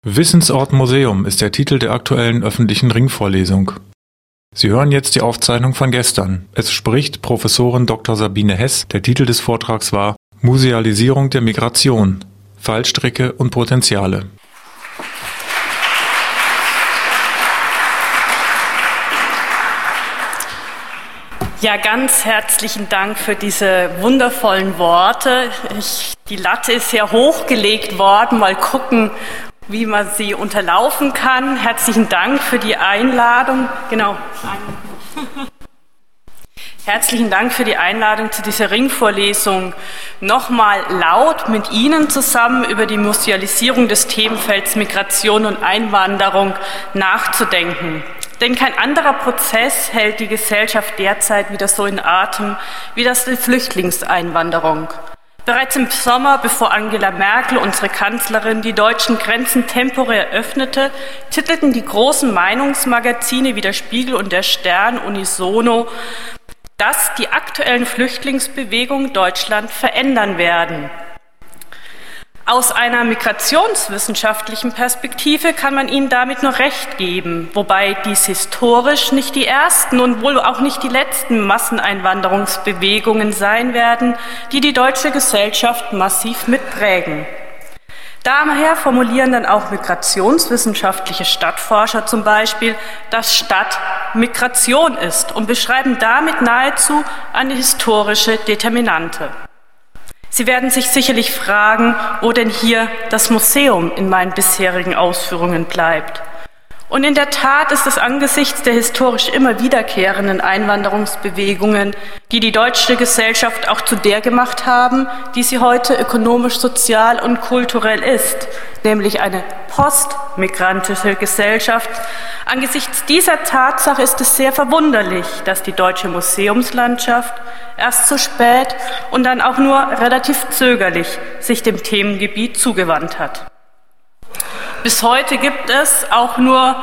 Wissensort Museum ist der Titel der aktuellen öffentlichen Ringvorlesung. Sie hören jetzt die Aufzeichnung von gestern. Es spricht Professorin Dr. Sabine Hess. Der Titel des Vortrags war Musealisierung der Migration – Fallstricke und Potenziale. Ja, ganz herzlichen Dank für diese wundervollen Worte. Die Latte ist sehr hochgelegt worden. Mal gucken, wie man sie unterlaufen kann. Herzlichen Dank für die Einladung. Genau. Herzlichen Dank für die Einladung zu dieser Ringvorlesung, nochmal laut mit Ihnen zusammen über die Musealisierung des Themenfelds Migration und Einwanderung nachzudenken. Denn kein anderer Prozess hält die Gesellschaft derzeit wieder so in Atem wie das der Flüchtlingseinwanderung. Bereits im Sommer, bevor Angela Merkel, unsere Kanzlerin, die deutschen Grenzen temporär öffnete, titelten die großen Meinungsmagazine wie der Spiegel und der Stern unisono, dass die aktuellen Flüchtlingsbewegungen Deutschland verändern werden. Aus einer migrationswissenschaftlichen Perspektive kann man ihnen damit nur recht geben, wobei dies historisch nicht die ersten und wohl auch nicht die letzten Masseneinwanderungsbewegungen sein werden, die die deutsche Gesellschaft massiv mitprägen. Daher formulieren dann auch migrationswissenschaftliche Stadtforscher zum Beispiel, dass Stadt Migration ist und beschreiben damit nahezu eine historische Determinante. Sie werden sich sicherlich fragen, wo denn hier das Museum in meinen bisherigen Ausführungen bleibt. Und in der Tat ist es angesichts der historisch immer wiederkehrenden Einwanderungsbewegungen, die die deutsche Gesellschaft auch zu der gemacht haben, die sie heute ökonomisch, sozial und kulturell ist, nämlich eine postmigrantische Gesellschaft. Angesichts dieser Tatsache ist es sehr verwunderlich, dass die deutsche Museumslandschaft erst so spät und dann auch nur relativ zögerlich sich dem Themengebiet zugewandt hat. Bis heute gibt es auch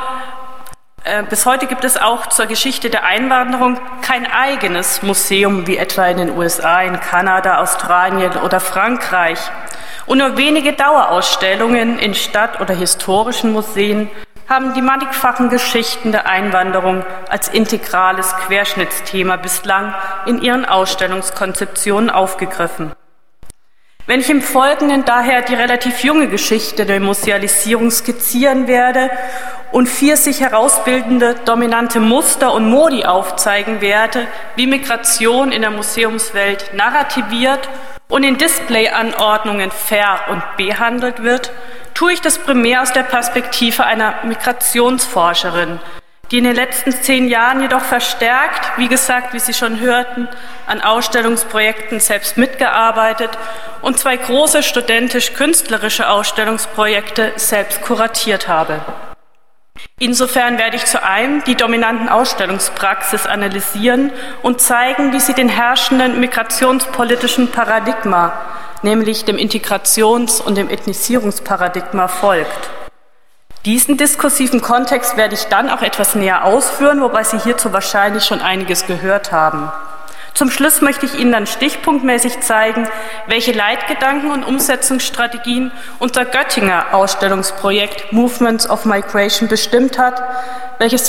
zur Geschichte der Einwanderung kein eigenes Museum wie etwa in den USA, in Kanada, Australien oder Frankreich. Und nur wenige Dauerausstellungen in Stadt- oder historischen Museen haben die mannigfachen Geschichten der Einwanderung als integrales Querschnittsthema bislang in ihren Ausstellungskonzeptionen aufgegriffen. Wenn ich im Folgenden daher die relativ junge Geschichte der Musealisierung skizzieren werde und 4 sich herausbildende dominante Muster und Modi aufzeigen werde, wie Migration in der Museumswelt narrativiert und in Displayanordnungen ver- und behandelt wird, tue ich das primär aus der Perspektive einer Migrationsforscherin, die in den letzten 10 Jahren jedoch verstärkt, wie gesagt, wie Sie schon hörten, an Ausstellungsprojekten selbst mitgearbeitet und 2 große studentisch-künstlerische Ausstellungsprojekte selbst kuratiert habe. Insofern werde ich zu einem die dominanten Ausstellungspraxis analysieren und zeigen, wie sie den herrschenden migrationspolitischen Paradigma, nämlich dem Integrations- und dem Ethnisierungsparadigma, folgt. Diesen diskursiven Kontext werde ich dann auch etwas näher ausführen, wobei Sie hierzu wahrscheinlich schon einiges gehört haben. Zum Schluss möchte ich Ihnen dann stichpunktmäßig zeigen, welche Leitgedanken und Umsetzungsstrategien unser Göttinger Ausstellungsprojekt Movements of Migration bestimmt hat, welches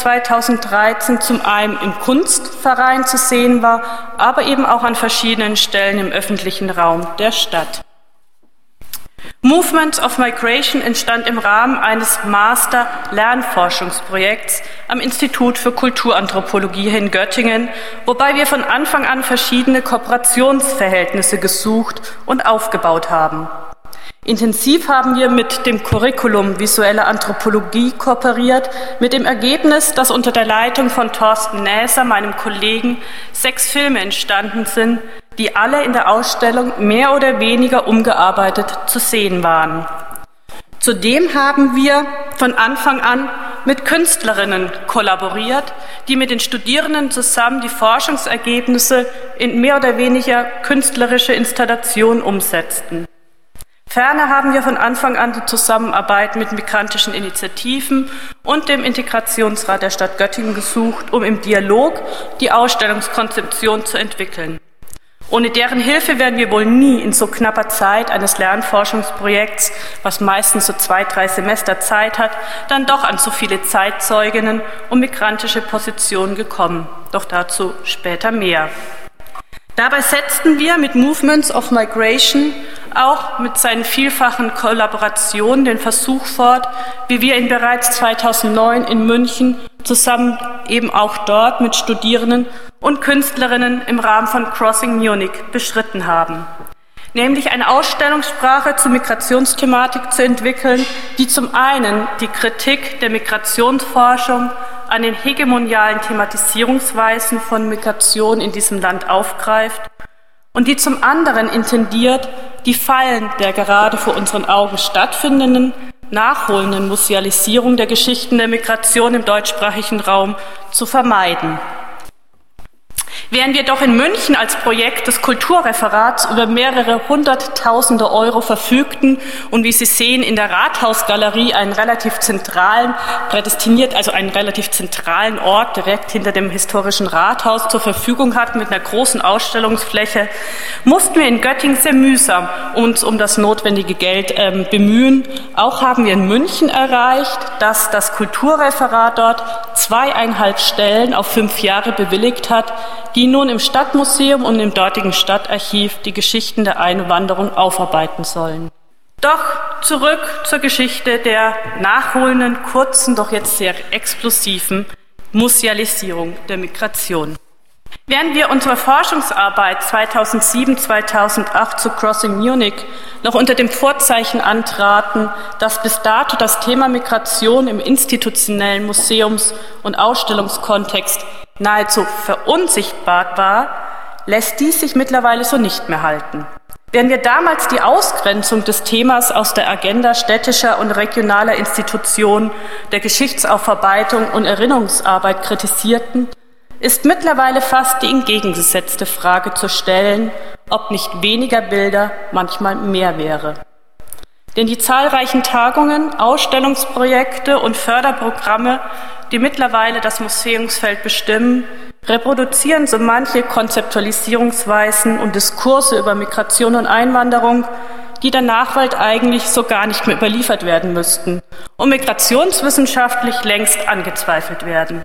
2013 zum einen im Kunstverein zu sehen war, aber eben auch an verschiedenen Stellen im öffentlichen Raum der Stadt. Movements of Migration entstand im Rahmen eines Master-Lernforschungsprojekts am Institut für Kulturanthropologie in Göttingen, wobei wir von Anfang an verschiedene Kooperationsverhältnisse gesucht und aufgebaut haben. Intensiv haben wir mit dem Curriculum Visuelle Anthropologie kooperiert, mit dem Ergebnis, dass unter der Leitung von Thorsten Näser, meinem Kollegen, 6 Filme entstanden sind, die alle in der Ausstellung mehr oder weniger umgearbeitet zu sehen waren. Zudem haben wir von Anfang an mit Künstlerinnen kollaboriert, die mit den Studierenden zusammen die Forschungsergebnisse in mehr oder weniger künstlerische Installationen umsetzten. Ferner haben wir von Anfang an die Zusammenarbeit mit migrantischen Initiativen und dem Integrationsrat der Stadt Göttingen gesucht, um im Dialog die Ausstellungskonzeption zu entwickeln. Ohne deren Hilfe wären wir wohl nie in so knapper Zeit eines Lernforschungsprojekts, was meistens so 2-3 Semester Zeit hat, dann doch an so viele Zeitzeuginnen und migrantische Positionen gekommen. Doch dazu später mehr. Dabei setzten wir mit Movements of Migration auch mit seinen vielfachen Kollaborationen den Versuch fort, wie wir ihn bereits 2009 in München zusammen eben auch dort mit Studierenden und Künstlerinnen im Rahmen von Crossing Munich beschritten haben. Nämlich eine Ausstellungssprache zur Migrationsthematik zu entwickeln, die zum einen die Kritik der Migrationsforschung an den hegemonialen Thematisierungsweisen von Migration in diesem Land aufgreift und die zum anderen intendiert, die Fallen der gerade vor unseren Augen stattfindenden, nachholenden Musealisierung der Geschichten der Migration im deutschsprachigen Raum zu vermeiden. Während wir doch in München als Projekt des Kulturreferats über mehrere hunderttausende Euro verfügten und wie Sie sehen in der Rathausgalerie einen relativ zentralen, prädestiniert, also einen relativ zentralen Ort direkt hinter dem historischen Rathaus zur Verfügung hatten mit einer großen Ausstellungsfläche, mussten wir in Göttingen sehr mühsam uns um das notwendige Geld bemühen. Auch haben wir in München erreicht, dass das Kulturreferat dort 2,5 Stellen auf 5 Jahre bewilligt hat, die nun im Stadtmuseum und im dortigen Stadtarchiv die Geschichten der Einwanderung aufarbeiten sollen. Doch zurück zur Geschichte der nachholenden, kurzen, doch jetzt sehr explosiven Musealisierung der Migration. Während wir unsere Forschungsarbeit 2007-2008 zu Crossing Munich noch unter dem Vorzeichen antraten, dass bis dato das Thema Migration im institutionellen Museums- und Ausstellungskontext nahezu verunsichtbart war, lässt dies sich mittlerweile so nicht mehr halten. Während wir damals die Ausgrenzung des Themas aus der Agenda städtischer und regionaler Institutionen, der Geschichtsaufarbeitung und Erinnerungsarbeit kritisierten, ist mittlerweile fast die entgegengesetzte Frage zu stellen, ob nicht weniger Bilder manchmal mehr wäre. Denn die zahlreichen Tagungen, Ausstellungsprojekte und Förderprogramme, die mittlerweile das Museumsfeld bestimmen, reproduzieren so manche Konzeptualisierungsweisen und Diskurse über Migration und Einwanderung, die der Nachwelt eigentlich so gar nicht mehr überliefert werden müssten und migrationswissenschaftlich längst angezweifelt werden.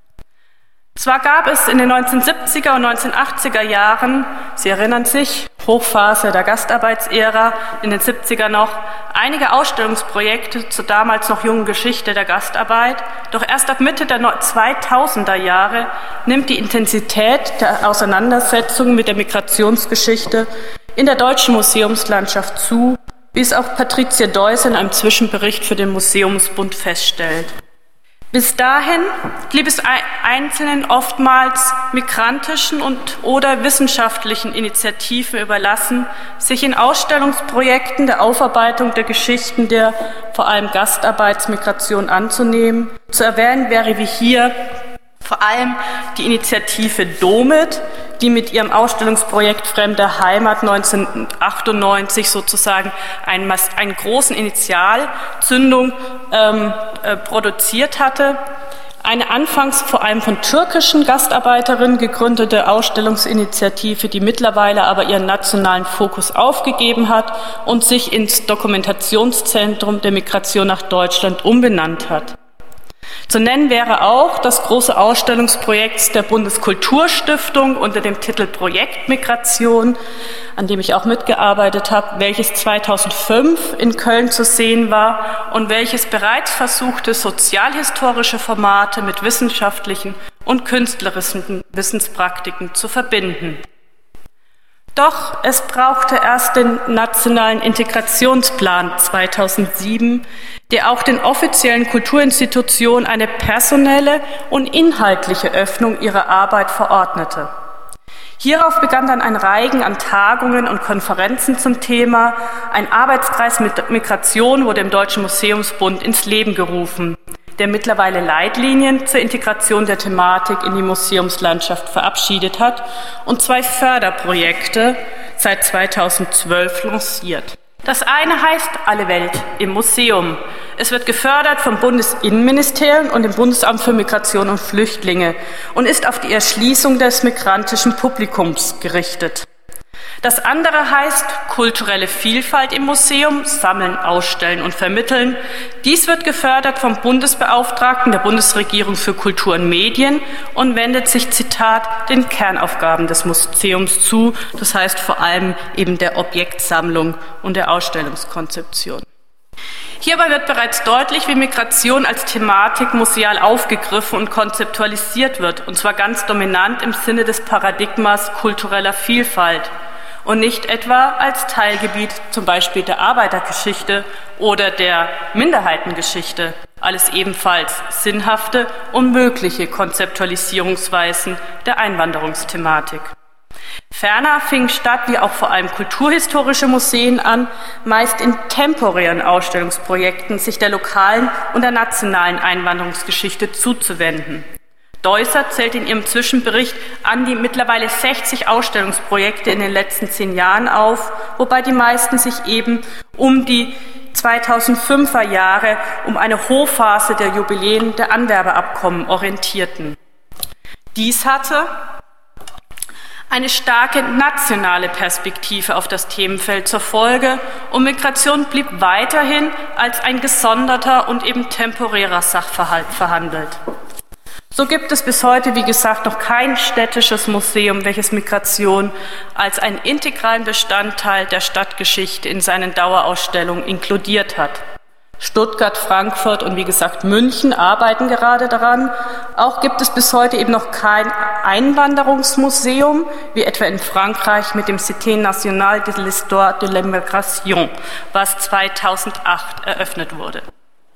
Zwar gab es in den 1970er und 1980er Jahren, Sie erinnern sich, Hochphase der Gastarbeitsära, in den 70er noch, einige Ausstellungsprojekte zur damals noch jungen Geschichte der Gastarbeit, doch erst ab Mitte der 2000er Jahre nimmt die Intensität der Auseinandersetzung mit der Migrationsgeschichte in der deutschen Museumslandschaft zu, wie es auch Patricia Deuss in einem Zwischenbericht für den Museumsbund feststellt. Bis dahin blieb es einzelnen, oftmals migrantischen oder wissenschaftlichen Initiativen überlassen, sich in Ausstellungsprojekten der Aufarbeitung der Geschichten der vor allem Gastarbeitsmigration anzunehmen. Zu erwähnen wäre wie hier vor allem die Initiative DOMIT, die mit ihrem Ausstellungsprojekt Fremde Heimat 1998 sozusagen einen großen Initialzündung produziert hatte. Eine anfangs vor allem von türkischen Gastarbeiterinnen gegründete Ausstellungsinitiative, die mittlerweile aber ihren nationalen Fokus aufgegeben hat und sich ins Dokumentationszentrum der Migration nach Deutschland umbenannt hat. Zu nennen wäre auch das große Ausstellungsprojekt der Bundeskulturstiftung unter dem Titel Projekt Migration, an dem ich auch mitgearbeitet habe, welches 2005 in Köln zu sehen war und welches bereits versuchte, sozialhistorische Formate mit wissenschaftlichen und künstlerischen Wissenspraktiken zu verbinden. Doch es brauchte erst den Nationalen Integrationsplan 2007, der auch den offiziellen Kulturinstitutionen eine personelle und inhaltliche Öffnung ihrer Arbeit verordnete. Hierauf begann dann ein Reigen an Tagungen und Konferenzen zum Thema. Ein Arbeitskreis mit Migration wurde im Deutschen Museumsbund ins Leben gerufen, der mittlerweile Leitlinien zur Integration der Thematik in die Museumslandschaft verabschiedet hat und 2 Förderprojekte seit 2012 lanciert. Das eine heißt Alle Welt im Museum. Es wird gefördert vom Bundesinnenministerium und dem Bundesamt für Migration und Flüchtlinge und ist auf die Erschließung des migrantischen Publikums gerichtet. Das andere heißt kulturelle Vielfalt im Museum, sammeln, ausstellen und vermitteln. Dies wird gefördert vom Bundesbeauftragten der Bundesregierung für Kultur und Medien und wendet sich, Zitat, den Kernaufgaben des Museums zu, das heißt vor allem eben der Objektsammlung und der Ausstellungskonzeption. Hierbei wird bereits deutlich, wie Migration als Thematik museal aufgegriffen und konzeptualisiert wird, und zwar ganz dominant im Sinne des Paradigmas kultureller Vielfalt und nicht etwa als Teilgebiet zum Beispiel der Arbeitergeschichte oder der Minderheitengeschichte, alles ebenfalls sinnhafte und mögliche Konzeptualisierungsweisen der Einwanderungsthematik. Ferner fingen Stadt- wie auch vor allem kulturhistorische Museen an, meist in temporären Ausstellungsprojekten sich der lokalen und der nationalen Einwanderungsgeschichte zuzuwenden. Deusser zählt in ihrem Zwischenbericht an die mittlerweile 60 Ausstellungsprojekte in den letzten 10 Jahren auf, wobei die meisten sich eben um die 2005er Jahre, um eine Hochphase der Jubiläen der Anwerbeabkommen orientierten. Dies hatte eine starke nationale Perspektive auf das Themenfeld zur Folge und Migration blieb weiterhin als ein gesonderter und eben temporärer Sachverhalt verhandelt. So gibt es bis heute, wie gesagt, noch kein städtisches Museum, welches Migration als einen integralen Bestandteil der Stadtgeschichte in seinen Dauerausstellungen inkludiert hat. Stuttgart, Frankfurt und wie gesagt München arbeiten gerade daran. Auch gibt es bis heute eben noch kein Einwanderungsmuseum, wie etwa in Frankreich mit dem Cité National de l'Histoire de l'Immigration, was 2008 eröffnet wurde.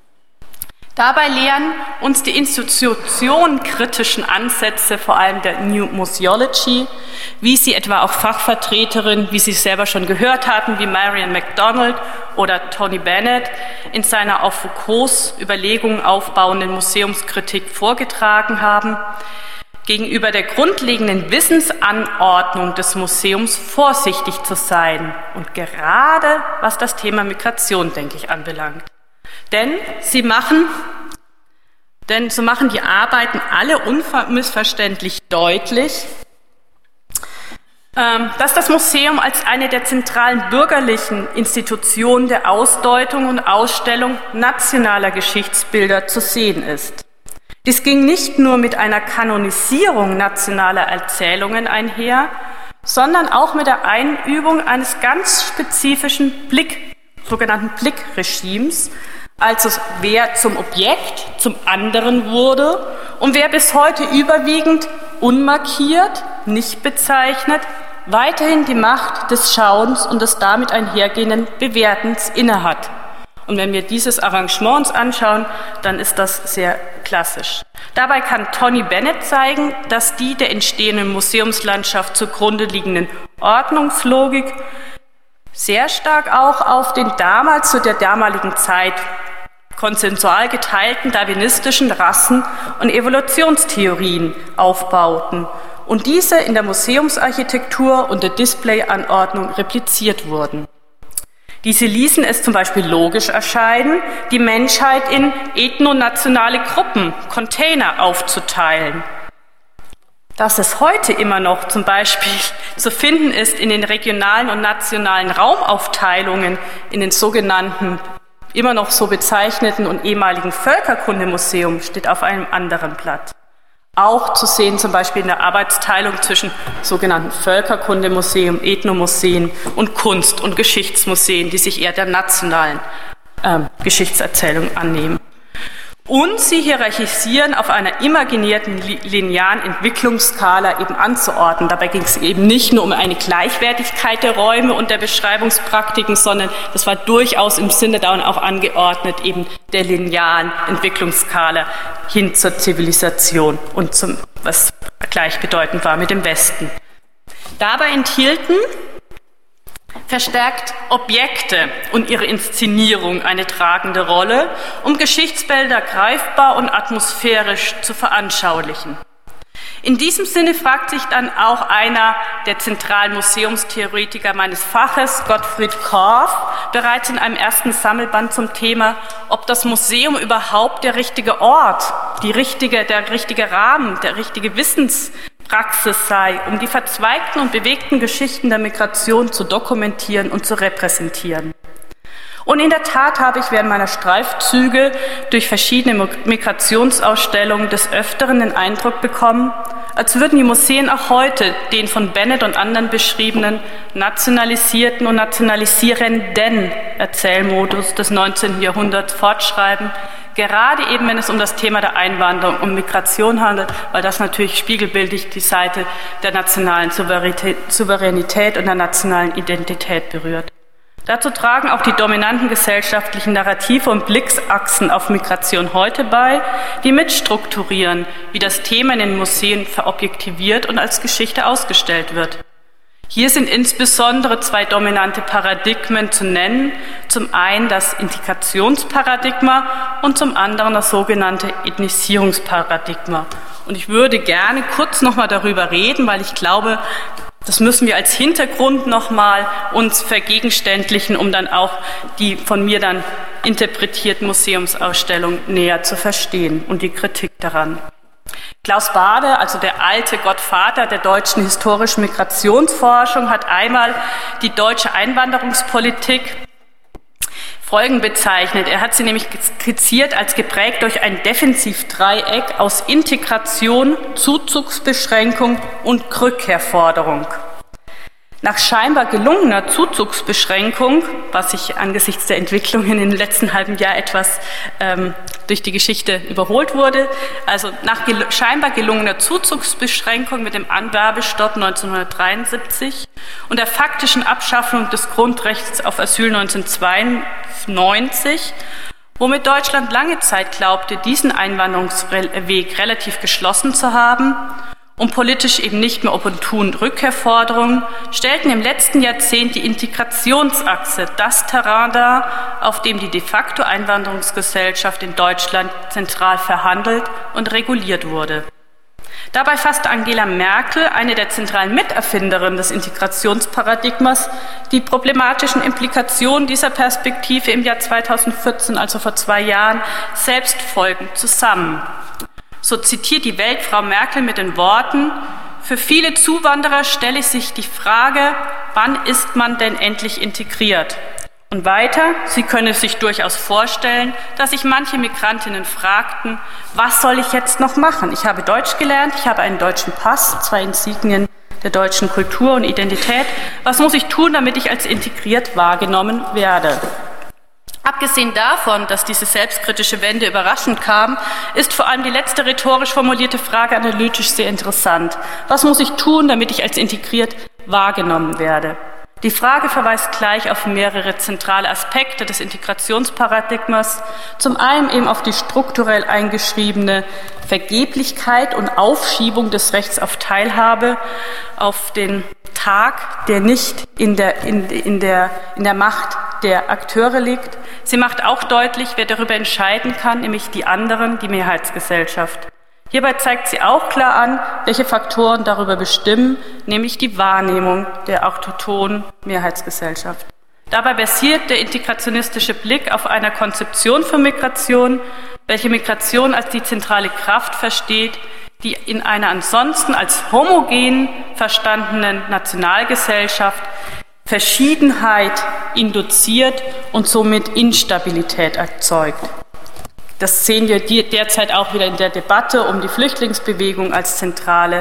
Dabei lehren uns die institutionenkritischen Ansätze, vor allem der New Museology, wie sie etwa auch Fachvertreterinnen, wie Sie selber schon gehört hatten, wie Marian MacDonald oder Tony Bennett in seiner auf Foucaults Überlegungen aufbauenden Museumskritik vorgetragen haben, gegenüber der grundlegenden Wissensanordnung des Museums vorsichtig zu sein und gerade was das Thema Migration, denke ich, anbelangt. Denn so machen die Arbeiten alle unmissverständlich deutlich, dass das Museum als eine der zentralen bürgerlichen Institutionen der Ausdeutung und Ausstellung nationaler Geschichtsbilder zu sehen ist. Dies ging nicht nur mit einer Kanonisierung nationaler Erzählungen einher, sondern auch mit der Einübung eines ganz spezifischen sogenannten Blickregimes, also wer zum Objekt, zum anderen wurde und wer bis heute überwiegend unmarkiert, nicht bezeichnet, weiterhin die Macht des Schauens und des damit einhergehenden Bewertens innehat. Und wenn wir dieses Arrangement uns anschauen, dann ist das sehr klassisch. Dabei kann Tony Bennett zeigen, dass die der entstehenden Museumslandschaft zugrunde liegenden Ordnungslogik sehr stark auch auf den damals zu der damaligen Zeit konsensual geteilten darwinistischen Rassen- und Evolutionstheorien aufbauten und diese in der Museumsarchitektur und der Displayanordnung repliziert wurden. Diese ließen es zum Beispiel logisch erscheinen, die Menschheit in ethnonationale Gruppen, Container aufzuteilen. Dass es heute immer noch zum Beispiel zu finden ist in den regionalen und nationalen Raumaufteilungen in den sogenannten, immer noch so bezeichneten und ehemaligen Völkerkundemuseum, steht auf einem anderen Blatt. Auch zu sehen zum Beispiel in der Arbeitsteilung zwischen sogenannten Völkerkundemuseum, Ethnomuseen und Kunst- und Geschichtsmuseen, die sich eher der nationalen Geschichtserzählung annehmen. Und sie hierarchisieren auf einer imaginierten linearen Entwicklungsskala eben anzuordnen. Dabei ging es eben nicht nur um eine Gleichwertigkeit der Räume und der Beschreibungspraktiken, sondern das war durchaus im Sinne da und auch angeordnet eben der linearen Entwicklungsskala hin zur Zivilisation und zum, was gleichbedeutend war mit dem Westen. Dabei enthielten verstärkt Objekte und ihre Inszenierung eine tragende Rolle, um Geschichtsbilder greifbar und atmosphärisch zu veranschaulichen. In diesem Sinne fragt sich dann auch einer der zentralen Museumstheoretiker meines Faches, Gottfried Korff, bereits in einem ersten Sammelband zum Thema, ob das Museum überhaupt der richtige Ort, der richtige Rahmen, der richtige Praxis sei, um die verzweigten und bewegten Geschichten der Migration zu dokumentieren und zu repräsentieren. Und in der Tat habe ich während meiner Streifzüge durch verschiedene Migrationsausstellungen des Öfteren den Eindruck bekommen, als würden die Museen auch heute den von Bennett und anderen beschriebenen nationalisierten und nationalisierenden Erzählmodus des 19. Jahrhunderts fortschreiben, gerade eben, wenn es um das Thema der Einwanderung und Migration handelt, weil das natürlich spiegelbildlich die Seite der nationalen Souveränität und der nationalen Identität berührt. Dazu tragen auch die dominanten gesellschaftlichen Narrative und Blicksachsen auf Migration heute bei, die mitstrukturieren, wie das Thema in den Museen verobjektiviert und als Geschichte ausgestellt wird. Hier sind insbesondere zwei dominante Paradigmen zu nennen, zum einen das Integrationsparadigma und zum anderen das sogenannte Ethnisierungsparadigma. Und ich würde gerne kurz nochmal darüber reden, weil ich glaube, das müssen wir als Hintergrund nochmal uns vergegenständlichen, um dann auch die von mir dann interpretierten Museumsausstellungen näher zu verstehen und die Kritik daran. Klaus Bade, also der alte Gottvater der deutschen historischen Migrationsforschung, hat einmal die deutsche Einwanderungspolitik folgend bezeichnet. Er hat sie nämlich skizziert als geprägt durch ein Defensivdreieck aus Integration, Zuzugsbeschränkung und Rückkehrforderung. Nach scheinbar gelungener Zuzugsbeschränkung, was sich angesichts der Entwicklung in den letzten halben Jahr etwas durch die Geschichte überholt wurde, also nach scheinbar gelungener Zuzugsbeschränkung mit dem Anwerbestopp 1973 und der faktischen Abschaffung des Grundrechts auf Asyl 1992, womit Deutschland lange Zeit glaubte, diesen Einwanderungsweg relativ geschlossen zu haben, und politisch eben nicht mehr opportun Rückkehrforderungen, stellten im letzten Jahrzehnt die Integrationsachse das Terrain dar, auf dem die de facto Einwanderungsgesellschaft in Deutschland zentral verhandelt und reguliert wurde. Dabei fasste Angela Merkel, eine der zentralen Miterfinderinnen des Integrationsparadigmas, die problematischen Implikationen dieser Perspektive im Jahr 2014, also vor 2 Jahren, selbst folgend zusammen. So zitiert die Welt Frau Merkel mit den Worten: Für viele Zuwanderer stelle sich die Frage, wann ist man denn endlich integriert? Und weiter, sie könne sich durchaus vorstellen, dass sich manche Migrantinnen fragten, was soll ich jetzt noch machen? Ich habe Deutsch gelernt, ich habe einen deutschen Pass, 2 Insignien der deutschen Kultur und Identität. Was muss ich tun, damit ich als integriert wahrgenommen werde? Abgesehen davon, dass diese selbstkritische Wende überraschend kam, ist vor allem die letzte rhetorisch formulierte Frage analytisch sehr interessant. Was muss ich tun, damit ich als integriert wahrgenommen werde? Die Frage verweist gleich auf mehrere zentrale Aspekte des Integrationsparadigmas. Zum einen eben auf die strukturell eingeschriebene Vergeblichkeit und Aufschiebung des Rechts auf Teilhabe auf den Tag, der nicht in der Macht der Akteure liegt. Sie macht auch deutlich, wer darüber entscheiden kann, nämlich die anderen, die Mehrheitsgesellschaft. Hierbei zeigt sie auch klar an, welche Faktoren darüber bestimmen, nämlich die Wahrnehmung der autochthonen Mehrheitsgesellschaft. Dabei basiert der integrationistische Blick auf einer Konzeption von Migration, welche Migration als die zentrale Kraft versteht, die in einer ansonsten als homogen verstandenen Nationalgesellschaft Verschiedenheit induziert und somit Instabilität erzeugt. Das sehen wir derzeit auch wieder in der Debatte um die Flüchtlingsbewegung als zentrale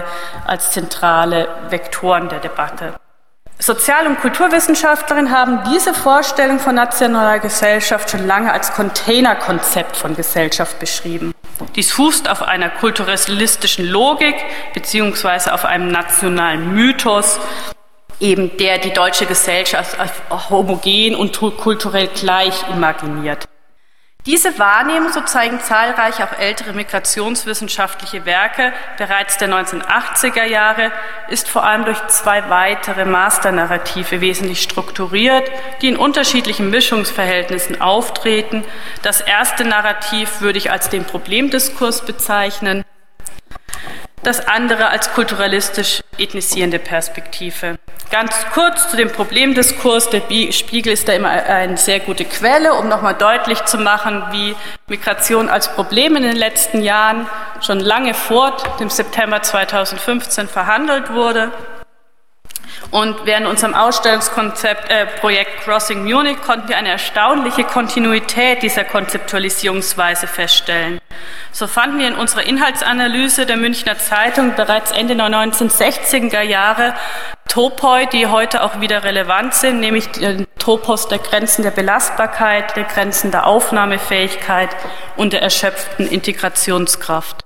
Vektoren der Debatte. Sozial- und Kulturwissenschaftlerinnen haben diese Vorstellung von nationaler Gesellschaft schon lange als Containerkonzept von Gesellschaft beschrieben. Dies fußt auf einer kulturalistischen Logik beziehungsweise auf einem nationalen Mythos, eben der die deutsche Gesellschaft als homogen und kulturell gleich imaginiert. Diese Wahrnehmung, so zeigen zahlreiche auch ältere migrationswissenschaftliche Werke bereits der 1980er Jahre, ist vor allem durch 2 weitere Masternarrative wesentlich strukturiert, die in unterschiedlichen Mischungsverhältnissen auftreten. Das erste Narrativ würde ich als den Problemdiskurs bezeichnen, das andere als kulturalistisch ethnisierende Perspektive. Ganz kurz zu dem Problemdiskurs. Der Spiegel ist da immer eine sehr gute Quelle, um nochmal deutlich zu machen, wie Migration als Problem in den letzten Jahren schon lange vor dem September 2015 verhandelt wurde. Und während unserem Projekt Crossing Munich konnten wir eine erstaunliche Kontinuität dieser Konzeptualisierungsweise feststellen. So fanden wir in unserer Inhaltsanalyse der Münchner Zeitung bereits Ende der 1960er Jahre Topoi, die heute auch wieder relevant sind, nämlich den Topos der Grenzen der Belastbarkeit, der Grenzen der Aufnahmefähigkeit und der erschöpften Integrationskraft.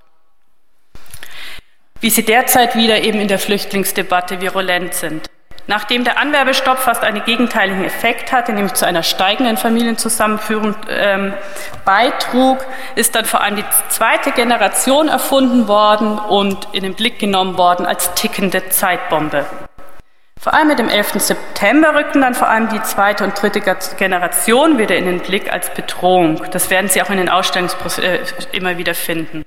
Wie sie derzeit wieder eben in der Flüchtlingsdebatte virulent sind. Nachdem der Anwerbestopp fast einen gegenteiligen Effekt hatte, nämlich zu einer steigenden Familienzusammenführung beitrug, ist dann vor allem die zweite Generation erfunden worden und in den Blick genommen worden als tickende Zeitbombe. Vor allem mit dem 11. September rückten dann vor allem die zweite und dritte Generation wieder in den Blick als Bedrohung. Das werden Sie auch in den Ausstellungsprozessen immer wieder finden.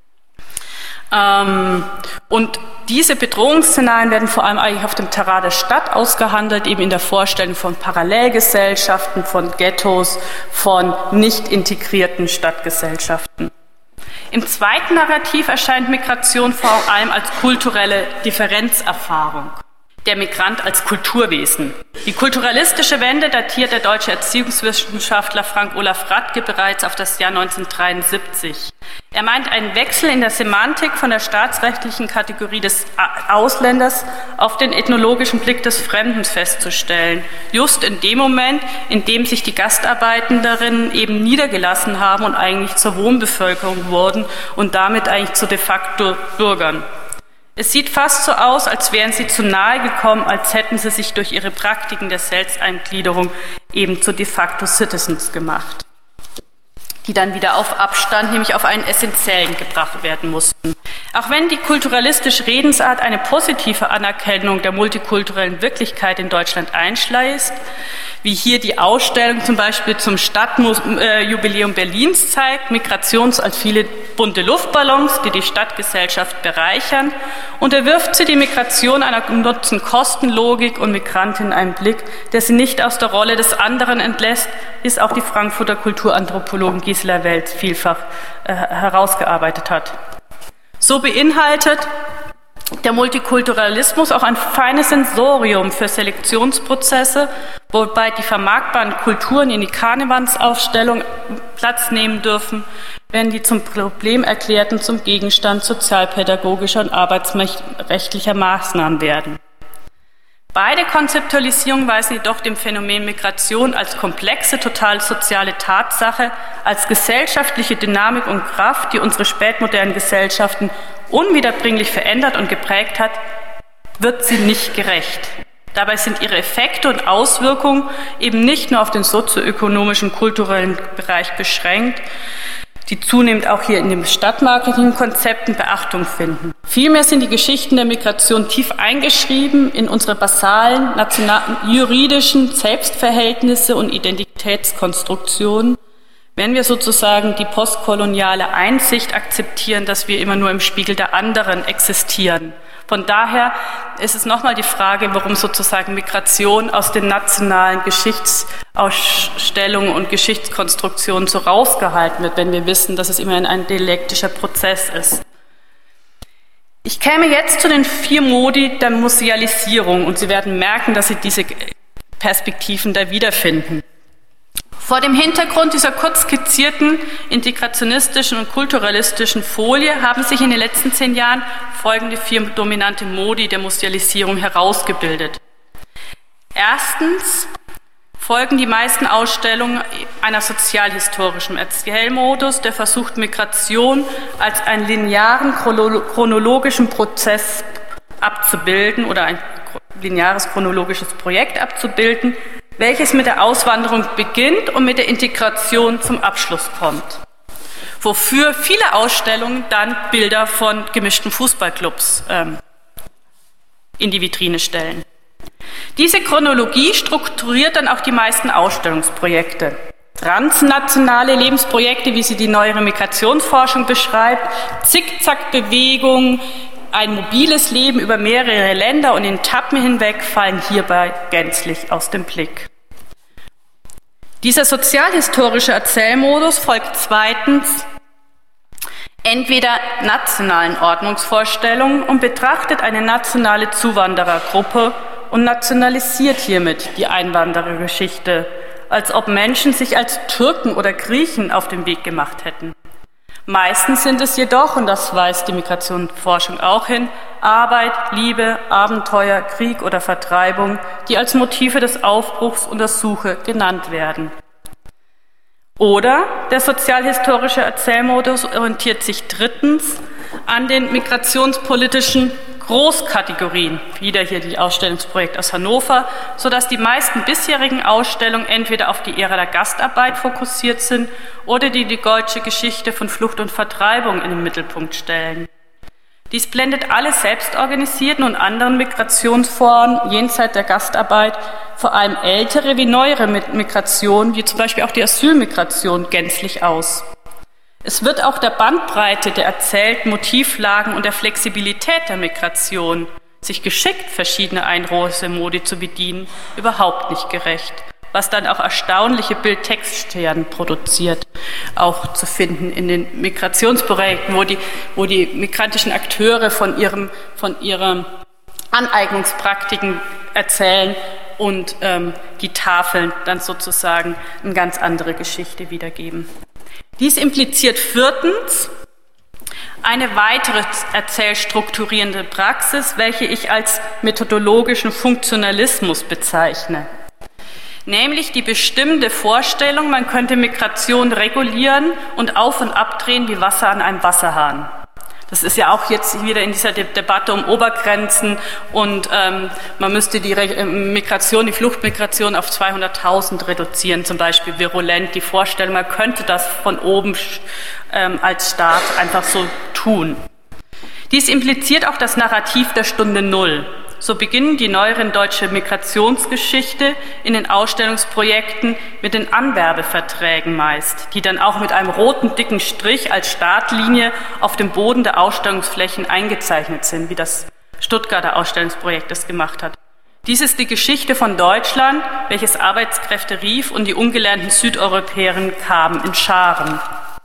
Und diese Bedrohungsszenarien werden vor allem eigentlich auf dem Terrain der Stadt ausgehandelt, eben in der Vorstellung von Parallelgesellschaften, von Ghettos, von nicht integrierten Stadtgesellschaften. Im zweiten Narrativ erscheint Migration vor allem als kulturelle Differenzerfahrung. Der Migrant als Kulturwesen. Die kulturalistische Wende datiert der deutsche Erziehungswissenschaftler Frank Olaf Radke bereits auf das Jahr 1973. Er meint einen Wechsel in der Semantik von der staatsrechtlichen Kategorie des Ausländers auf den ethnologischen Blick des Fremden festzustellen. Just in dem Moment, in dem sich die Gastarbeitenderinnen eben niedergelassen haben und eigentlich zur Wohnbevölkerung wurden und damit eigentlich zu de facto Bürgern. Es sieht fast so aus, als wären sie zu nahe gekommen, als hätten sie sich durch ihre Praktiken der Selbsteingliederung eben zu de facto Citizens gemacht, die dann wieder auf Abstand, nämlich auf einen essentiellen gebracht werden mussten. Auch wenn die kulturalistische Redensart eine positive Anerkennung der multikulturellen Wirklichkeit in Deutschland einschleißt, wie hier die Ausstellung zum Beispiel zum Stadtjubiläum Berlins zeigt, Migrations- als viele bunte Luftballons, die die Stadtgesellschaft bereichern, unterwirft sie die Migration einer Nutzen-Kosten-Logik und Migrantinnen einen Blick, der sie nicht aus der Rolle des anderen entlässt, ist auch die Frankfurter Kulturanthropologin Gisela Welz vielfach herausgearbeitet hat. So beinhaltet der Multikulturalismus auch ein feines Sensorium für Selektionsprozesse, wobei die vermarktbaren Kulturen in die Karnevalsaufstellung Platz nehmen dürfen, wenn die zum Problem erklärten zum Gegenstand sozialpädagogischer und arbeitsrechtlicher Maßnahmen werden. Beide Konzeptualisierungen weisen jedoch dem Phänomen Migration als komplexe, total soziale Tatsache, als gesellschaftliche Dynamik und Kraft, die unsere spätmodernen Gesellschaften unwiederbringlich verändert und geprägt hat, wird sie nicht gerecht. Dabei sind ihre Effekte und Auswirkungen eben nicht nur auf den sozioökonomischen, kulturellen Bereich beschränkt, die zunehmend auch hier in den Stadtmarketing-Konzepten Beachtung finden. Vielmehr sind die Geschichten der Migration tief eingeschrieben in unsere basalen, nationalen, juridischen Selbstverhältnisse und Identitätskonstruktionen, wenn wir sozusagen die postkoloniale Einsicht akzeptieren, dass wir immer nur im Spiegel der anderen existieren. Von daher ist es nochmal die Frage, warum sozusagen Migration aus den nationalen Geschichtsausstellungen und Geschichtskonstruktionen so rausgehalten wird, wenn wir wissen, dass es immerhin ein dialektischer Prozess ist. Ich käme jetzt zu den 4 Modi der Musealisierung und Sie werden merken, dass Sie diese Perspektiven da wiederfinden. Vor dem Hintergrund dieser kurz skizzierten integrationistischen und kulturalistischen Folie haben sich in den letzten 10 Jahren folgende 4 dominante Modi der Musealisierung herausgebildet. Erstens folgen die meisten Ausstellungen einer sozialhistorischen Erzählmodus, der versucht, Migration als einen linearen chronologischen Prozess abzubilden oder ein lineares chronologisches Projekt abzubilden, welches mit der Auswanderung beginnt und mit der Integration zum Abschluss kommt. Wofür viele Ausstellungen dann Bilder von gemischten Fußballclubs in die Vitrine stellen. Diese Chronologie strukturiert dann auch die meisten Ausstellungsprojekte. Transnationale Lebensprojekte, wie sie die neuere Migrationsforschung beschreibt, Zickzackbewegung, ein mobiles Leben über mehrere Länder und Etappen hinweg fallen hierbei gänzlich aus dem Blick. Dieser sozialhistorische Erzählmodus folgt zweitens entweder nationalen Ordnungsvorstellungen und betrachtet eine nationale Zuwanderergruppe und nationalisiert hiermit die Einwanderergeschichte, als ob Menschen sich als Türken oder Griechen auf den Weg gemacht hätten. Meistens sind es jedoch, und das weist die Migrationsforschung auch hin, Arbeit, Liebe, Abenteuer, Krieg oder Vertreibung, die als Motive des Aufbruchs und der Suche genannt werden. Oder der sozialhistorische Erzählmodus orientiert sich drittens an den migrationspolitischen Großkategorien, wieder hier die Ausstellungsprojekt aus Hannover, sodass die meisten bisherigen Ausstellungen entweder auf die Ära der Gastarbeit fokussiert sind oder die deutsche Geschichte von Flucht und Vertreibung in den Mittelpunkt stellen. Dies blendet alle selbstorganisierten und anderen Migrationsformen jenseits der Gastarbeit, vor allem ältere wie neuere Migration, wie zum Beispiel auch die Asylmigration, gänzlich aus. Es wird auch der Bandbreite der erzählten Motivlagen und der Flexibilität der Migration, sich geschickt verschiedene Einreise-Modi zu bedienen, überhaupt nicht gerecht, was dann auch erstaunliche Bild-Text-Scheren produziert, auch zu finden in den Migrationsprojekten, wo die migrantischen Akteure von ihren Aneignungspraktiken erzählen und die Tafeln dann sozusagen eine ganz andere Geschichte wiedergeben. Dies impliziert viertens eine weitere erzählstrukturierende Praxis, welche ich als methodologischen Funktionalismus bezeichne. Nämlich die bestimmende Vorstellung, man könnte Migration regulieren und auf- und abdrehen wie Wasser an einem Wasserhahn. Das ist ja auch jetzt wieder in dieser Debatte um Obergrenzen und man müsste die Migration, die Fluchtmigration auf 200.000 reduzieren, zum Beispiel virulent. Die Vorstellung, man könnte das von oben als Staat einfach so tun. Dies impliziert auch das Narrativ der Stunde Null. So beginnen die neueren deutsche Migrationsgeschichte in den Ausstellungsprojekten mit den Anwerbeverträgen meist, die dann auch mit einem roten dicken Strich als Startlinie auf dem Boden der Ausstellungsflächen eingezeichnet sind, wie das Stuttgarter Ausstellungsprojekt es gemacht hat. Dies ist die Geschichte von Deutschland, welches Arbeitskräfte rief und die ungelernten Südeuropäerinnen kamen in Scharen.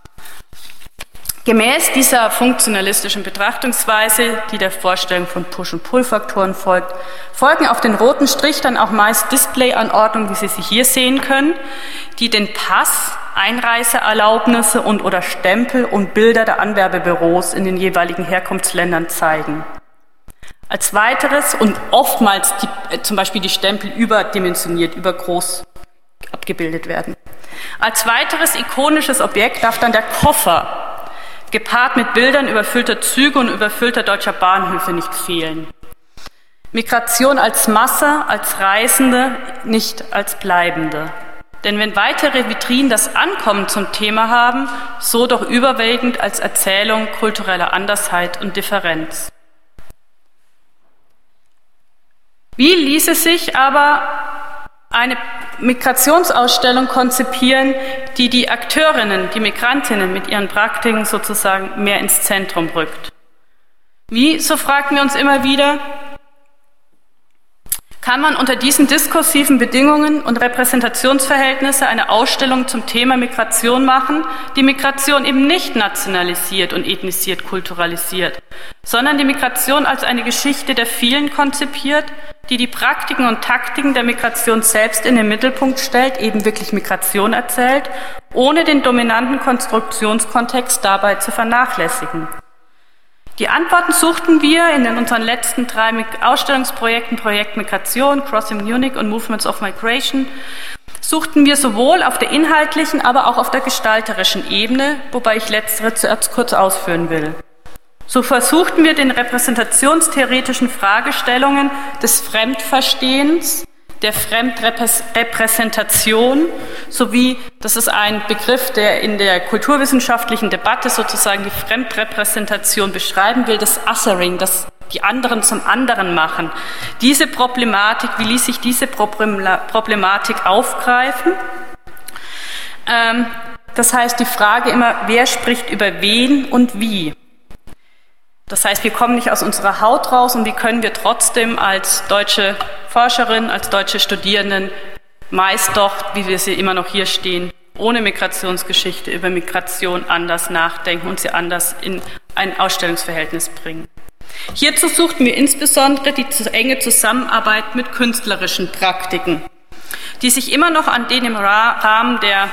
Gemäß dieser funktionalistischen Betrachtungsweise, die der Vorstellung von Push- und Pull-Faktoren folgt, folgen auf den roten Strich dann auch meist Display-Anordnungen, wie Sie sie hier sehen können, die den Pass, Einreiseerlaubnisse und/oder Stempel und Bilder der Anwerbebüros in den jeweiligen Herkunftsländern zeigen. Als weiteres und oftmals zum Beispiel die Stempel überdimensioniert, übergroß abgebildet werden. Als weiteres ikonisches Objekt darf dann der Koffer gepaart mit Bildern überfüllter Züge und überfüllter deutscher Bahnhöfe nicht fehlen. Migration als Masse, als Reisende, nicht als Bleibende. Denn wenn weitere Vitrinen das Ankommen zum Thema haben, so doch überwiegend als Erzählung kultureller Andersheit und Differenz. Wie ließe sich aber eine Migrationsausstellung konzipieren, die die Akteurinnen, die Migrantinnen mit ihren Praktiken sozusagen mehr ins Zentrum rückt? Wie, so fragen wir uns immer wieder, kann man unter diesen diskursiven Bedingungen und Repräsentationsverhältnisse eine Ausstellung zum Thema Migration machen, die Migration eben nicht nationalisiert und ethnisiert, kulturalisiert, sondern die Migration als eine Geschichte der vielen konzipiert, die die Praktiken und Taktiken der Migration selbst in den Mittelpunkt stellt, eben wirklich Migration erzählt, ohne den dominanten Konstruktionskontext dabei zu vernachlässigen. Die Antworten suchten wir in unseren letzten 3 Ausstellungsprojekten, Projekt Migration, Crossing Munich und Movements of Migration, suchten wir sowohl auf der inhaltlichen, aber auch auf der gestalterischen Ebene, wobei ich letztere zuerst kurz ausführen will. So versuchten wir den repräsentationstheoretischen Fragestellungen des Fremdverstehens, der Fremdrepräsentation sowie, das ist ein Begriff, der in der kulturwissenschaftlichen Debatte sozusagen die Fremdrepräsentation beschreiben will, das Othering, das die anderen zum anderen machen. Diese Problematik, wie ließ sich diese Problematik aufgreifen? Das heißt, die Frage immer, wer spricht über wen und wie? Das heißt, wir kommen nicht aus unserer Haut raus und wie können wir trotzdem als deutsche Forscherin, als deutsche Studierenden meist doch, wie wir sie immer noch hier stehen, ohne Migrationsgeschichte über Migration anders nachdenken und sie anders in ein Ausstellungsverhältnis bringen. Hierzu suchten wir insbesondere die enge Zusammenarbeit mit künstlerischen Praktiken, die sich immer noch an den im Rahmen der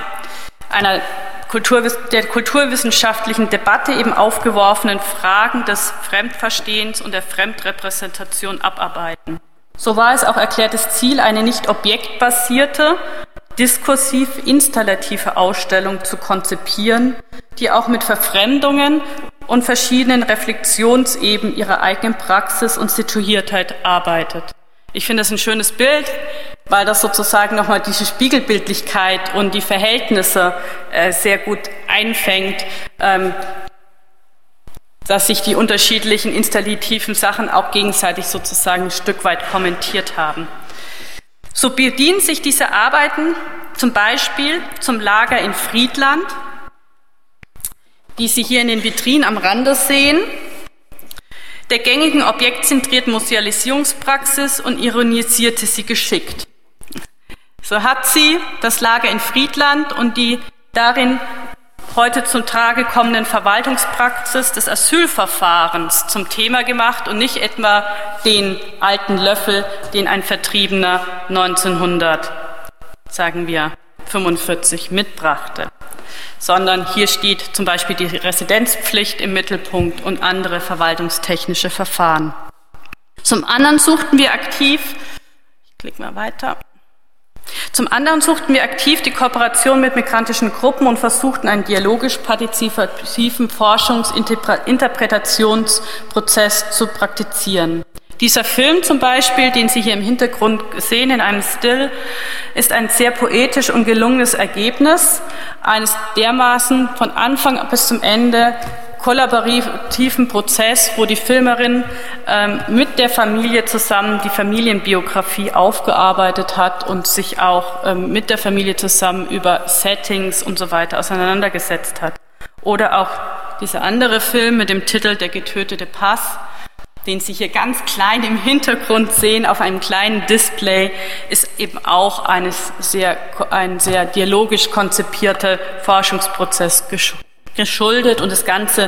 kulturwissenschaftlichen Debatte eben aufgeworfenen Fragen des Fremdverstehens und der Fremdrepräsentation abarbeiten. So war es auch erklärtes Ziel, eine nicht objektbasierte, diskursiv-installative Ausstellung zu konzipieren, die auch mit Verfremdungen und verschiedenen Reflexionsebenen ihrer eigenen Praxis und Situiertheit arbeitet. Ich finde das ein schönes Bild, weil das sozusagen nochmal diese Spiegelbildlichkeit und die Verhältnisse sehr gut einfängt, dass sich die unterschiedlichen installativen Sachen auch gegenseitig sozusagen ein Stück weit kommentiert haben. So bedienen sich diese Arbeiten zum Beispiel zum Lager in Friedland, die Sie hier in den Vitrinen am Rande sehen, der gängigen objektzentrierten Musealisierungspraxis und ironisierte sie geschickt. So hat sie das Lager in Friedland und die darin heute zum Tage kommenden Verwaltungspraxis des Asylverfahrens zum Thema gemacht und nicht etwa den alten Löffel, den ein Vertriebener 1945 mitbrachte, sondern hier steht zum Beispiel die Residenzpflicht im Mittelpunkt und andere verwaltungstechnische Verfahren. Zum anderen suchten wir aktiv, die Kooperation mit migrantischen Gruppen und versuchten einen dialogisch-partizipativen Forschungs-Interpretationsprozess zu praktizieren. Dieser Film zum Beispiel, den Sie hier im Hintergrund sehen, in einem Still, ist ein sehr poetisch und gelungenes Ergebnis eines dermaßen von Anfang bis zum Ende kollaborativen Prozess, wo die Filmerin mit der Familie zusammen die Familienbiografie aufgearbeitet hat und sich auch mit der Familie zusammen über Settings und so weiter auseinandergesetzt hat. Oder auch dieser andere Film mit dem Titel Der getötete Pass, den Sie hier ganz klein im Hintergrund sehen, auf einem kleinen Display, ist eben auch ein sehr dialogisch konzipierter Forschungsprozess geschuldet und das ganze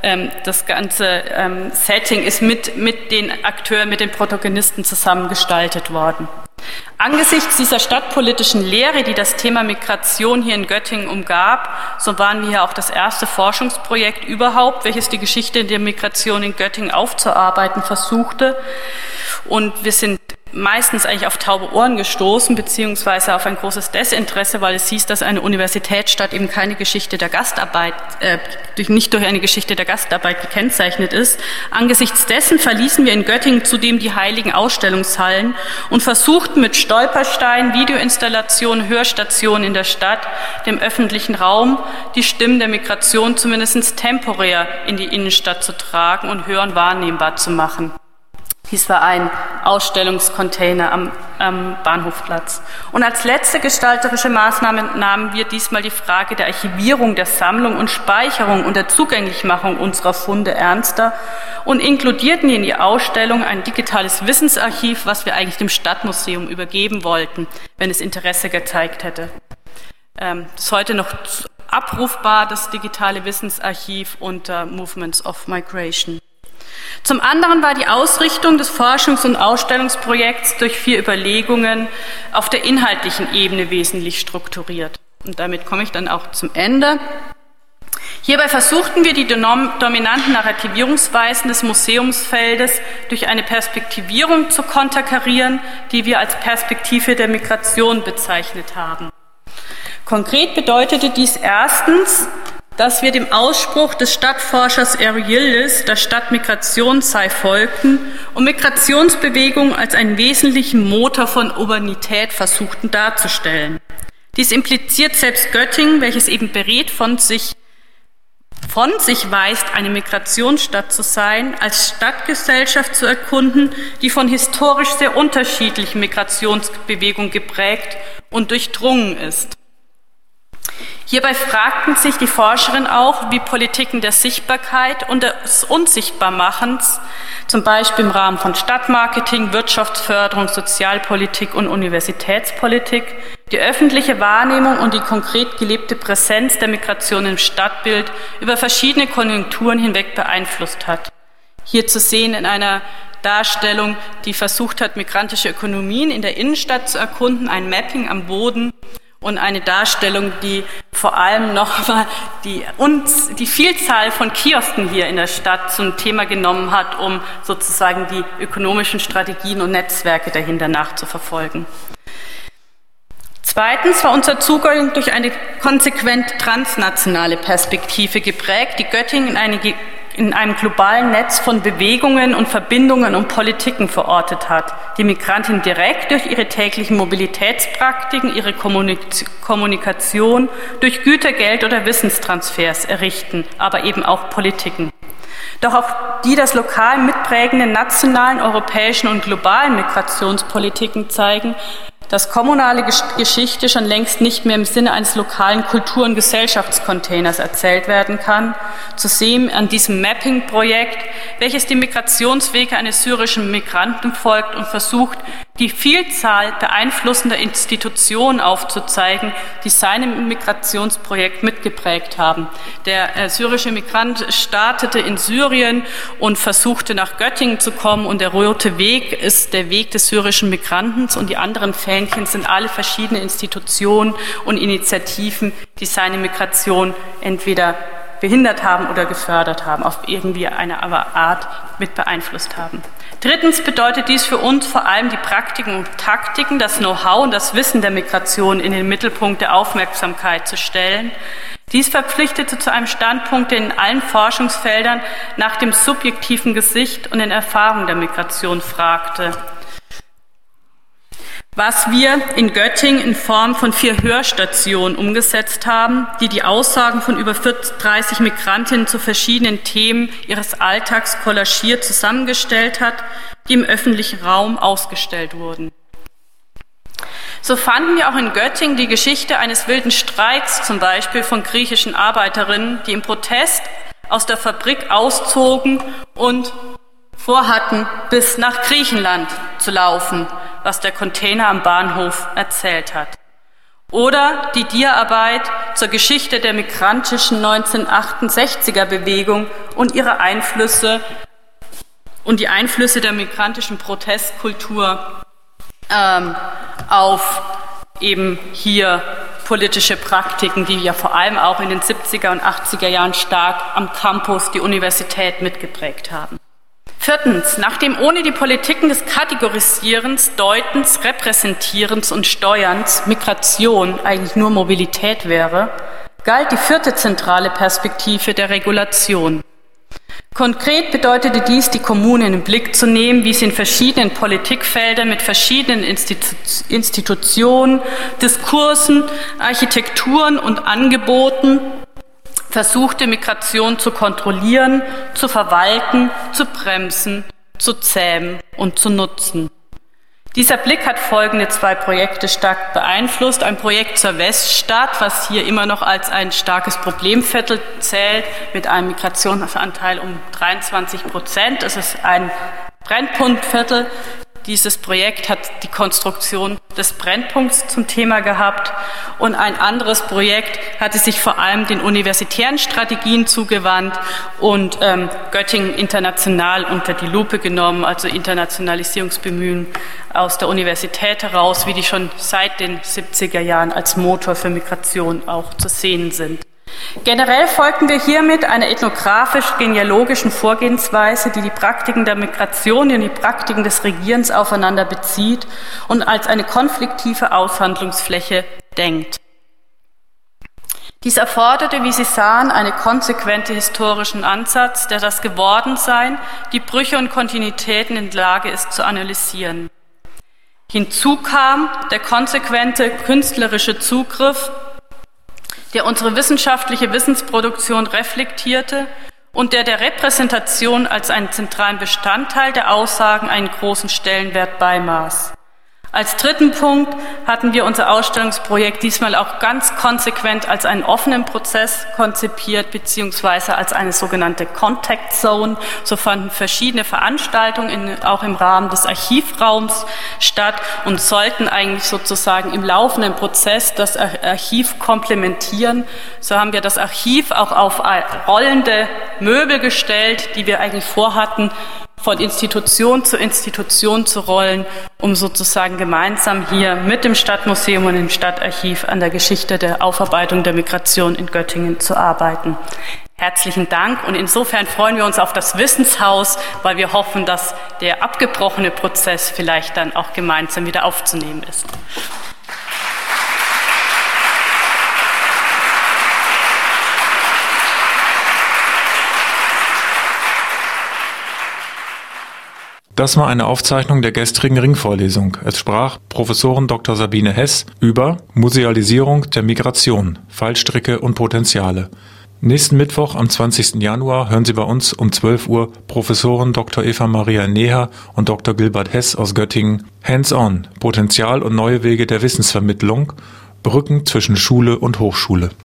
Setting ist mit den Akteuren, mit den Protagonisten zusammen gestaltet worden. Angesichts dieser stadtpolitischen Lehre, die das Thema Migration hier in Göttingen umgab, so waren wir ja auch das erste Forschungsprojekt überhaupt, welches die Geschichte der Migration in Göttingen aufzuarbeiten versuchte. Und wir sind meistens eigentlich auf taube Ohren gestoßen, beziehungsweise auf ein großes Desinteresse, weil es hieß, dass eine Universitätsstadt eben keine Geschichte der Gastarbeit, nicht durch eine Geschichte der Gastarbeit gekennzeichnet ist. Angesichts dessen verließen wir in Göttingen zudem die heiligen Ausstellungshallen und versuchten mit Stolpersteinen, Videoinstallationen, Hörstationen in der Stadt, dem öffentlichen Raum, die Stimmen der Migration zumindest temporär in die Innenstadt zu tragen und hören wahrnehmbar zu machen. Dies war ein Ausstellungscontainer am Bahnhofplatz. Und als letzte gestalterische Maßnahme nahmen wir diesmal die Frage der Archivierung, der Sammlung und Speicherung und der Zugänglichmachung unserer Funde ernster und inkludierten in die Ausstellung ein digitales Wissensarchiv, was wir eigentlich dem Stadtmuseum übergeben wollten, wenn es Interesse gezeigt hätte. Das ist heute noch abrufbar, das digitale Wissensarchiv unter Movements of Migration. Zum anderen war die Ausrichtung des Forschungs- und Ausstellungsprojekts durch 4 Überlegungen auf der inhaltlichen Ebene wesentlich strukturiert. Und damit komme ich dann auch zum Ende. Hierbei versuchten wir, die dominanten Narrativierungsweisen des Museumsfeldes durch eine Perspektivierung zu konterkarieren, die wir als Perspektive der Migration bezeichnet haben. Konkret bedeutete dies erstens, dass wir dem Ausspruch des Stadtforschers Ariildis, der Stadtmigration sei, folgten und Migrationsbewegungen als einen wesentlichen Motor von Urbanität versuchten darzustellen. Dies impliziert selbst Göttingen, welches eben berät von sich weist, eine Migrationsstadt zu sein, als Stadtgesellschaft zu erkunden, die von historisch sehr unterschiedlichen Migrationsbewegungen geprägt und durchdrungen ist. Hierbei fragten sich die Forscherin auch, wie Politiken der Sichtbarkeit und des Unsichtbarmachens, zum Beispiel im Rahmen von Stadtmarketing, Wirtschaftsförderung, Sozialpolitik und Universitätspolitik, die öffentliche Wahrnehmung und die konkret gelebte Präsenz der Migration im Stadtbild über verschiedene Konjunkturen hinweg beeinflusst hat. Hier zu sehen in einer Darstellung, die versucht hat, migrantische Ökonomien in der Innenstadt zu erkunden, ein Mapping am Boden und eine Darstellung, die vor allem nochmal die Vielzahl von Kiosken hier in der Stadt zum Thema genommen hat, um sozusagen die ökonomischen Strategien und Netzwerke dahinter nachzuverfolgen. Zweitens war unser Zugang durch eine konsequent transnationale Perspektive geprägt, die Göttingen in einem globalen Netz von Bewegungen und Verbindungen und Politiken verortet hat, die Migranten direkt durch ihre täglichen Mobilitätspraktiken, ihre Kommunikation, durch Güter, Geld oder Wissenstransfers errichten, aber eben auch Politiken. Doch auch die das lokal mitprägenden nationalen, europäischen und globalen Migrationspolitiken zeigen, dass kommunale Geschichte schon längst nicht mehr im Sinne eines lokalen Kultur- und Gesellschaftscontainers erzählt werden kann, zu sehen an diesem Mapping-Projekt, welches die Migrationswege eines syrischen Migranten folgt und versucht, die Vielzahl beeinflussender Institutionen aufzuzeigen, die seinem Migrationsprojekt mitgeprägt haben. Der syrische Migrant startete in Syrien und versuchte nach Göttingen zu kommen, und der rote Weg ist der Weg des syrischen Migranten, und die anderen Fähnchen sind alle verschiedene Institutionen und Initiativen, die seine Migration entweder behindert haben oder gefördert haben, auf irgendwie eine Art mit beeinflusst haben. Drittens bedeutet dies für uns vor allem die Praktiken und Taktiken, das Know-how und das Wissen der Migration in den Mittelpunkt der Aufmerksamkeit zu stellen. Dies verpflichtete zu einem Standpunkt, der in allen Forschungsfeldern nach dem subjektiven Gesicht und den Erfahrungen der Migration fragte. Was wir in Göttingen in Form von 4 Hörstationen umgesetzt haben, die die Aussagen von über 30 Migrantinnen zu verschiedenen Themen ihres Alltags kollagiert zusammengestellt hat, die im öffentlichen Raum ausgestellt wurden. So fanden wir auch in Göttingen die Geschichte eines wilden Streiks, zum Beispiel von griechischen Arbeiterinnen, die im Protest aus der Fabrik auszogen und vorhatten, bis nach Griechenland zu laufen, was der Container am Bahnhof erzählt hat. Oder die Dia-Arbeit zur Geschichte der migrantischen 1968er-Bewegung und ihre Einflüsse und die Einflüsse der migrantischen Protestkultur auf eben hier politische Praktiken, die ja vor allem auch in den 70er und 80er Jahren stark am Campus die Universität mitgeprägt haben. Viertens, nachdem ohne die Politiken des Kategorisierens, Deutens, Repräsentierens und Steuerns Migration eigentlich nur Mobilität wäre, galt die 4. zentrale Perspektive der Regulation. Konkret bedeutete dies, die Kommunen in den Blick zu nehmen, wie sie in verschiedenen Politikfeldern mit verschiedenen Institutionen, Diskursen, Architekturen und Angeboten versuchte, Migration zu kontrollieren, zu verwalten, zu bremsen, zu zähmen und zu nutzen. Dieser Blick hat folgende 2 Projekte stark beeinflusst. Ein Projekt zur Weststadt, was hier immer noch als ein starkes Problemviertel zählt, mit einem Migrationsanteil um 23%. Es ist ein Brennpunktviertel. Dieses Projekt hat die Konstruktion des Brennpunkts zum Thema gehabt, und ein anderes Projekt hatte sich vor allem den universitären Strategien zugewandt und Göttingen international unter die Lupe genommen, also Internationalisierungsbemühungen aus der Universität heraus, wie die schon seit den 70er Jahren als Motor für Migration auch zu sehen sind. Generell folgten wir hiermit einer ethnografisch-genealogischen Vorgehensweise, die die Praktiken der Migration und die Praktiken des Regierens aufeinander bezieht und als eine konfliktive Aushandlungsfläche denkt. Dies erforderte, wie Sie sahen, einen konsequenten historischen Ansatz, der das Gewordensein, die Brüche und Kontinuitäten in der Lage ist zu analysieren. Hinzu kam der konsequente künstlerische Zugriff, der unsere wissenschaftliche Wissensproduktion reflektierte und der Repräsentation als einen zentralen Bestandteil der Aussagen einen großen Stellenwert beimaß. Als dritten Punkt hatten wir unser Ausstellungsprojekt diesmal auch ganz konsequent als einen offenen Prozess konzipiert, beziehungsweise als eine sogenannte Contact Zone. So fanden verschiedene Veranstaltungen auch im Rahmen des Archivraums statt und sollten eigentlich sozusagen im laufenden Prozess das Archiv komplementieren. So haben wir das Archiv auch auf rollende Möbel gestellt, die wir eigentlich vorhatten, von Institution zu rollen, um sozusagen gemeinsam hier mit dem Stadtmuseum und dem Stadtarchiv an der Geschichte der Aufarbeitung der Migration in Göttingen zu arbeiten. Herzlichen Dank und insofern freuen wir uns auf das Wissenshaus, weil wir hoffen, dass der abgebrochene Prozess vielleicht dann auch gemeinsam wieder aufzunehmen ist. Das war eine Aufzeichnung der gestrigen Ringvorlesung. Es sprach Professorin Dr. Sabine Hess über Musealisierung der Migration, Fallstricke und Potenziale. Nächsten Mittwoch am 20. Januar hören Sie bei uns um 12 Uhr Professoren Dr. Eva Maria Neher und Dr. Gilbert Hess aus Göttingen. Hands-on, Potenzial und neue Wege der Wissensvermittlung, Brücken zwischen Schule und Hochschule.